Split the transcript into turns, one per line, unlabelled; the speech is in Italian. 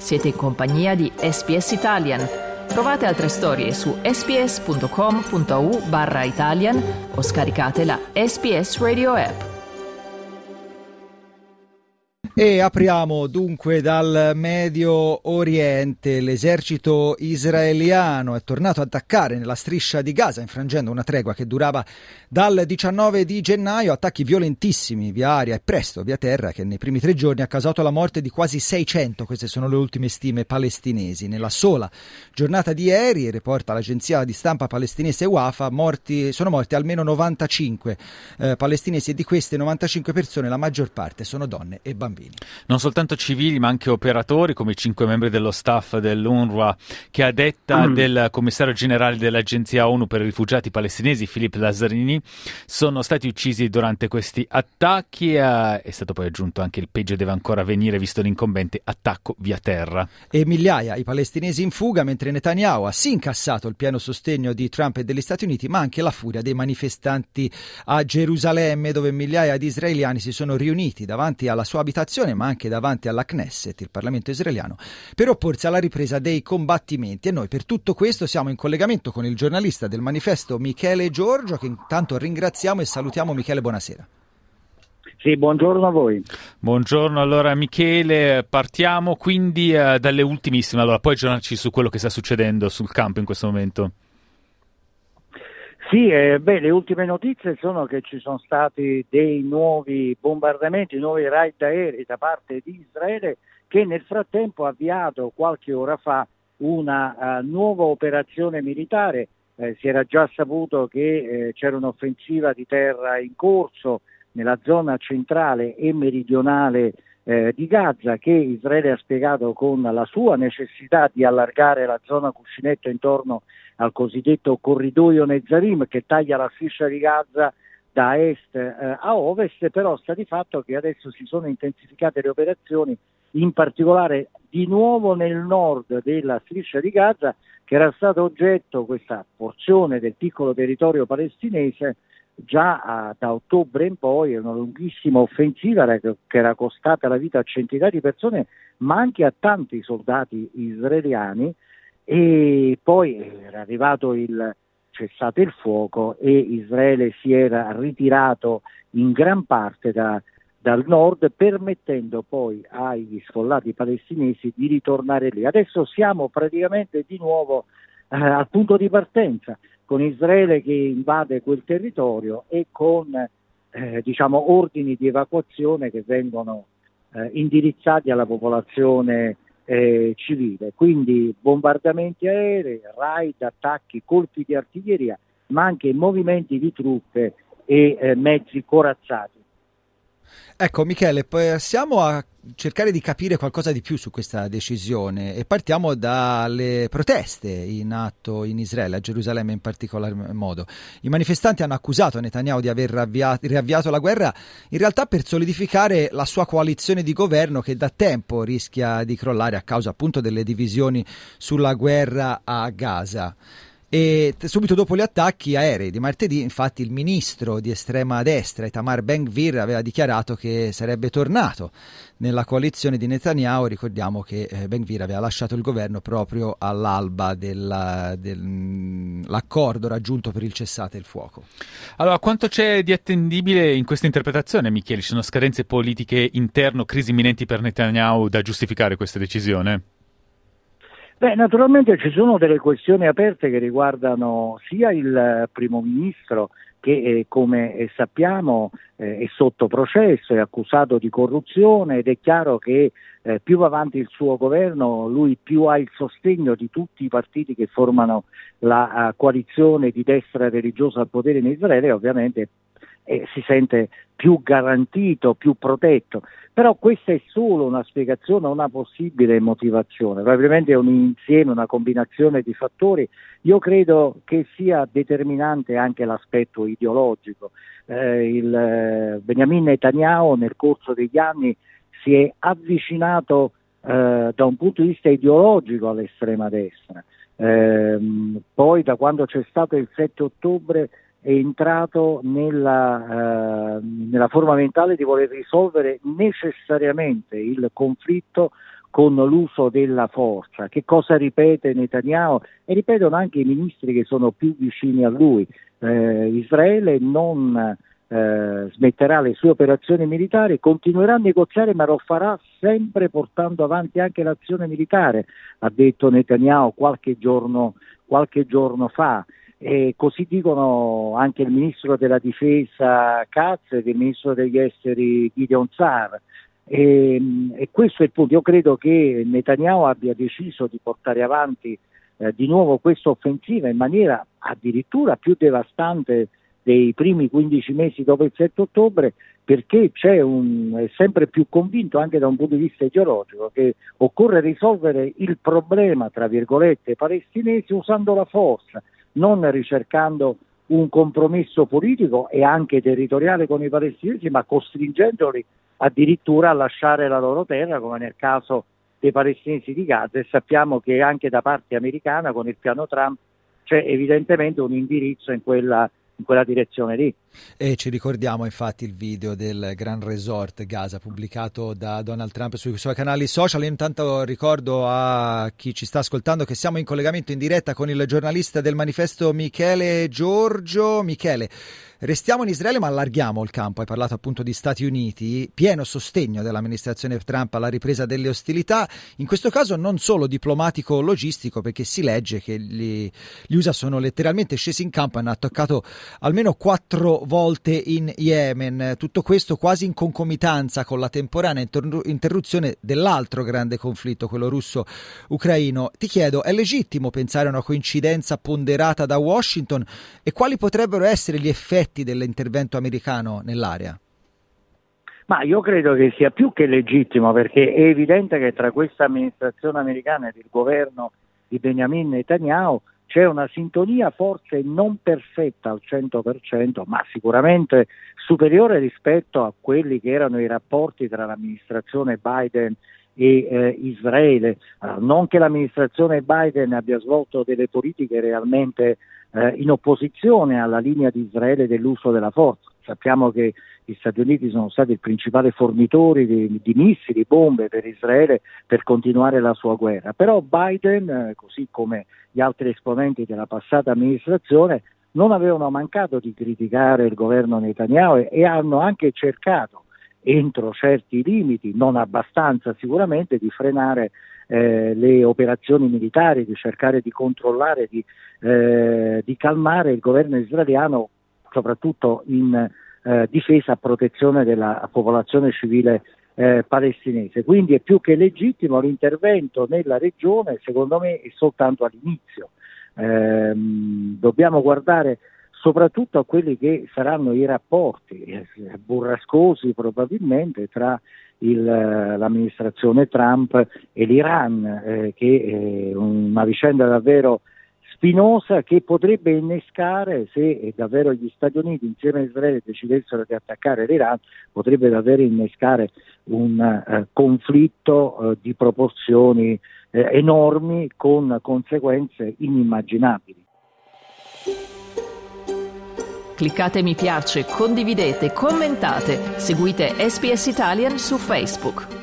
Siete in compagnia di SBS Italian. Trovate altre storie su sbs.com.au/Italian o scaricate la SBS Radio app.
E apriamo dunque dal Medio Oriente. L'esercito israeliano è tornato ad attaccare nella striscia di Gaza, infrangendo una tregua che durava dal 19 di gennaio, attacchi violentissimi via aria e presto via terra che nei primi 3 giorni ha causato la morte di quasi 600, queste sono le ultime stime palestinesi. Nella sola giornata di ieri, riporta l'agenzia di stampa palestinese Wafa, sono morti almeno 95 palestinesi, e di queste 95 persone la maggior parte sono donne e bambini.
Non soltanto civili ma anche operatori, come i 5 membri dello staff dell'UNRWA, che a detta del commissario generale dell'agenzia ONU per i rifugiati palestinesi Philippe Lazzarini sono stati uccisi durante questi attacchi. È stato poi aggiunto anche il peggio deve ancora venire visto l'incombente attacco via terra.
E migliaia i palestinesi in fuga, mentre Netanyahu ha sì incassato il pieno sostegno di Trump e degli Stati Uniti, ma anche la furia dei manifestanti a Gerusalemme, dove migliaia di israeliani si sono riuniti davanti alla sua abitazione, ma anche davanti alla Knesset, il Parlamento israeliano, per opporsi alla ripresa dei combattimenti. E noi per tutto questo siamo in collegamento con il giornalista del Manifesto Michele Giorgio, che intanto ringraziamo e salutiamo. Michele, buonasera.
Sì, buongiorno a voi.
Buongiorno, allora Michele, partiamo quindi dalle ultimissime, allora puoi aggiornarci su quello che sta succedendo sul campo in questo momento?
Sì, le ultime notizie sono che ci sono stati dei nuovi bombardamenti, nuovi raid aerei da parte di Israele, che nel frattempo ha avviato qualche ora fa una nuova operazione militare. Si era già saputo che c'era un'offensiva di terra in corso nella zona centrale e meridionale di Gaza, che Israele ha spiegato con la sua necessità di allargare la zona cuscinetto intorno al cosiddetto corridoio Nezarim, che taglia la striscia di Gaza da est a ovest. Però sta di fatto che adesso si sono intensificate le operazioni, in particolare di nuovo nel nord della striscia di Gaza, che era stato oggetto, questa porzione del piccolo territorio palestinese, già da ottobre in poi. È una lunghissima offensiva che era costata la vita a centinaia di persone, ma anche a tanti soldati israeliani. E poi era arrivato il cessate il fuoco e Israele si era ritirato in gran parte dal nord, permettendo poi agli sfollati palestinesi di ritornare lì. Adesso siamo praticamente di nuovo al punto di partenza, con Israele che invade quel territorio e con ordini di evacuazione che vengono indirizzati alla popolazione civile. Quindi bombardamenti aerei, raid, attacchi, colpi di artiglieria, ma anche movimenti di truppe e mezzi corazzati.
Ecco Michele, passiamo a cercare di capire qualcosa di più su questa decisione e partiamo dalle proteste in atto in Israele, a Gerusalemme in particolar modo. I manifestanti hanno accusato Netanyahu di aver riavviato la guerra, in realtà per solidificare la sua coalizione di governo, che da tempo rischia di crollare a causa appunto delle divisioni sulla guerra a Gaza. E subito dopo gli attacchi aerei di martedì, infatti, il ministro di estrema destra Itamar Ben-Gvir aveva dichiarato che sarebbe tornato nella coalizione di Netanyahu. Ricordiamo che Ben-Gvir aveva lasciato il governo proprio all'alba dell'accordo raggiunto per il cessate il fuoco.
Allora, quanto c'è di attendibile in questa interpretazione, Michele? Ci sono scadenze politiche interno, crisi imminenti per Netanyahu da giustificare questa decisione?
Naturalmente ci sono delle questioni aperte che riguardano sia il primo ministro, che come sappiamo è sotto processo, è accusato di corruzione, ed è chiaro che più va avanti il suo governo, lui più ha il sostegno di tutti i partiti che formano la coalizione di destra religiosa al potere in Israele, ovviamente si sente più garantito, più protetto. Però questa è solo una spiegazione, una possibile motivazione, probabilmente è un insieme, una combinazione di fattori. Io credo che sia determinante anche l'aspetto ideologico. Benjamin Netanyahu nel corso degli anni si è avvicinato da un punto di vista ideologico all'estrema destra, poi da quando c'è stato il 7 ottobre è entrato nella forma mentale di voler risolvere necessariamente il conflitto con l'uso della forza. Che cosa ripete Netanyahu? E ripetono anche i ministri che sono più vicini a lui. Israele non smetterà le sue operazioni militari, continuerà a negoziare, ma lo farà sempre portando avanti anche l'azione militare, ha detto Netanyahu qualche giorno fa. E così dicono anche il ministro della difesa Katz e il ministro degli esteri Gideon Sa'ar. E questo è il punto. Io credo che Netanyahu abbia deciso di portare avanti di nuovo questa offensiva in maniera addirittura più devastante dei primi 15 mesi dopo il 7 ottobre, perché è sempre più convinto anche da un punto di vista ideologico che occorre risolvere il problema, tra virgolette, palestinesi usando la forza, non ricercando un compromesso politico e anche territoriale con i palestinesi, ma costringendoli addirittura a lasciare la loro terra, come nel caso dei palestinesi di Gaza, e sappiamo che anche da parte americana con il piano Trump c'è evidentemente un indirizzo in quella direzione lì.
E ci ricordiamo infatti il video del Grand Resort Gaza pubblicato da Donald Trump sui suoi canali social. Io intanto ricordo a chi ci sta ascoltando che siamo in collegamento in diretta con il giornalista del Manifesto Michele Giorgio. Michele, restiamo in Israele ma allarghiamo il campo. Hai parlato appunto di Stati Uniti, pieno sostegno dell'amministrazione Trump alla ripresa delle ostilità, in questo caso non solo diplomatico-logistico, perché si legge che gli USA sono letteralmente scesi in campo e hanno attaccato almeno 4 volte in Yemen, tutto questo quasi in concomitanza con la temporanea interruzione dell'altro grande conflitto, quello russo-ucraino. Ti chiedo, è legittimo pensare a una coincidenza ponderata da Washington e quali potrebbero essere gli effetti dell'intervento americano nell'area?
Ma io credo che sia più che legittimo, perché è evidente che tra questa amministrazione americana ed il governo di Benjamin Netanyahu c'è una sintonia forse non perfetta al 100%, ma sicuramente superiore rispetto a quelli che erano i rapporti tra l'amministrazione Biden e Israele. Non che l'amministrazione Biden abbia svolto delle politiche realmente in opposizione alla linea di Israele dell'uso della forza. Sappiamo che gli Stati Uniti sono stati il principale fornitore di missili, bombe per Israele per continuare la sua guerra. Però Biden, così come gli altri esponenti della passata amministrazione, non avevano mancato di criticare il governo Netanyahu e hanno anche cercato, entro certi limiti, non abbastanza sicuramente, di frenare le operazioni militari, di cercare di controllare, di calmare il governo israeliano, soprattutto in difesa a protezione della popolazione civile palestinese. Quindi è più che legittimo l'intervento nella regione, secondo me è soltanto all'inizio. Dobbiamo guardare soprattutto a quelli che saranno i rapporti burrascosi probabilmente tra l'amministrazione Trump e l'Iran, che è una vicenda davvero spinosa che potrebbe innescare, se davvero gli Stati Uniti insieme a Israele decidessero di attaccare l'Iran, potrebbe davvero innescare un conflitto di proporzioni enormi, con conseguenze inimmaginabili.
Cliccate mi piace, condividete, commentate, seguite SBS Italian su Facebook.